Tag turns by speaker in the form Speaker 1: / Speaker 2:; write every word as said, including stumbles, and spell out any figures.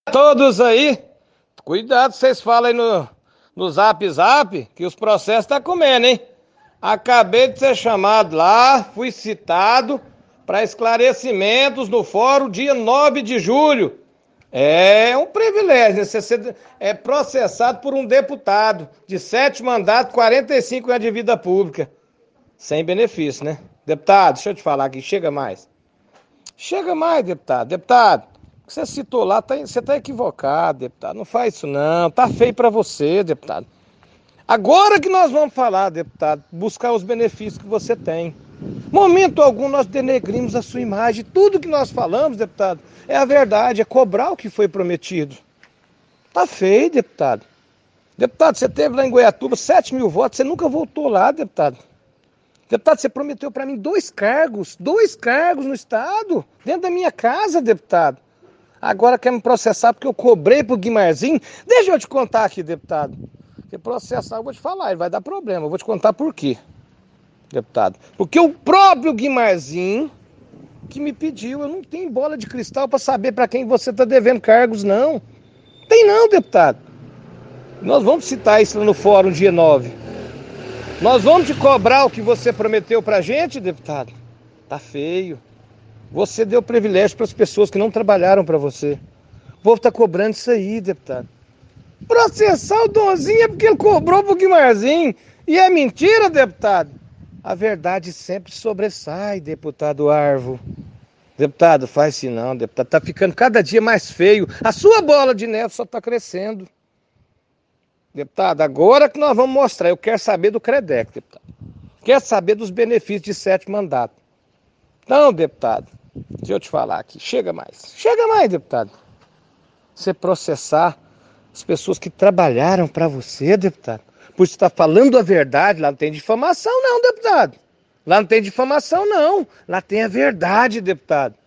Speaker 1: Todos aí, cuidado, vocês falam aí no, no Zap Zap que os processos tá comendo, hein? Acabei de ser chamado lá, fui citado para esclarecimentos no fórum dia nove de julho. É um privilégio, né? Você ser é processado por um deputado de sete mandatos, quarenta e cinco anos de vida pública, sem benefício, né? Deputado, deixa eu te falar aqui, chega mais. Chega mais, deputado. Deputado, o que você citou lá, tá, você está equivocado, deputado. Não faz isso não, tá feio para você, deputado. Agora que nós vamos falar, deputado, buscar os benefícios que você tem. Momento algum nós denegrimos a sua imagem. Tudo que nós falamos, deputado, é a verdade, é cobrar o que foi prometido. Tá feio, deputado. Deputado, você teve lá em Goiatuba sete mil votos, você nunca voltou lá, deputado. Deputado, você prometeu para mim dois cargos, dois cargos no Estado, dentro da minha casa, deputado. Agora quer me processar porque eu cobrei pro Guimarzinho? Deixa eu te contar aqui, deputado. Porque processar, eu vou te falar, ele vai dar problema. Eu vou te contar por quê, deputado. Porque o próprio Guimarzinho que me pediu, eu não tenho bola de cristal para saber para quem você está devendo cargos, não. Tem não, deputado. Nós vamos citar isso no fórum dia nove. Nós vamos te cobrar o que você prometeu pra gente, deputado. Tá feio. Você deu privilégio para as pessoas que não trabalharam para você. O povo tá cobrando isso aí, deputado. Processar o Donzinho é porque ele cobrou pro Guimarzinho. E é mentira, deputado. A verdade sempre sobressai, deputado Arvo. Deputado, faz isso não, deputado. Tá ficando cada dia mais feio. A sua bola de neve só tá crescendo. Deputado, agora que nós vamos mostrar, eu quero saber do Credec, deputado. Quero saber dos benefícios de sete mandatos. Então, deputado, deixa eu te falar aqui, chega mais. Chega mais, deputado. Você processar as pessoas que trabalharam para você, deputado. Por você estar falando a verdade, lá não tem difamação não, deputado. Lá não tem difamação não, lá tem a verdade, deputado.